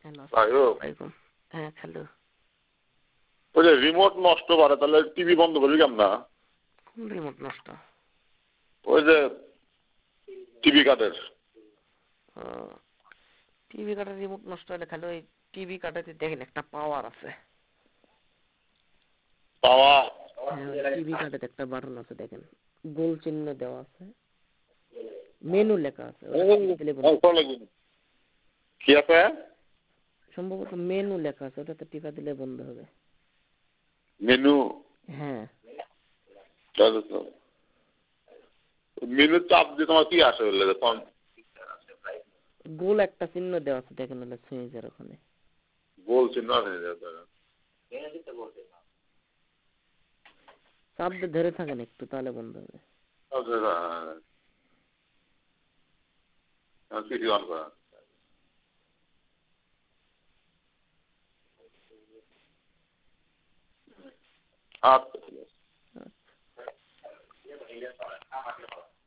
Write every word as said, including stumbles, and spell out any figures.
Hello, ভাইও আসসালামু আলাইকুম। হ্যাঁ, হ্যালো। ওই যে রিমোট নষ্ট করে তাহলে টিভি বন্ধ করবি কেমন? কোন রিমোট নষ্ট? ওই যে টিভি কার্ডের টিভি কাটার রিমোট নষ্ট হলে খালি ওই টিভি কাটাতে দেখেন একটা পাওয়ার আছে। পাওয়ার হ্যাঁ, টিভি কাটাতে একটা বাটন আছে দেখেন, গোল চিহ্ন দেওয়া আছে, মেনু লেখা আছে, কি আছে? সম্ভবত মেনু লেখা আছে, ওটাতে টিপা দিলে বন্ধ হবে। মেনু? হ্যাঁ, মেনু চাপ দিয়ে তোমার কি আসে? গোল একটা চিহ্ন দেওয়া আছে দেখেন, হলে সুইচের ওখানে গোল চিহ্ন আছে। চাপ দিয়ে ধরে থাকেন একটু, তাহলে বন্ধ হবে। আচ্ছা।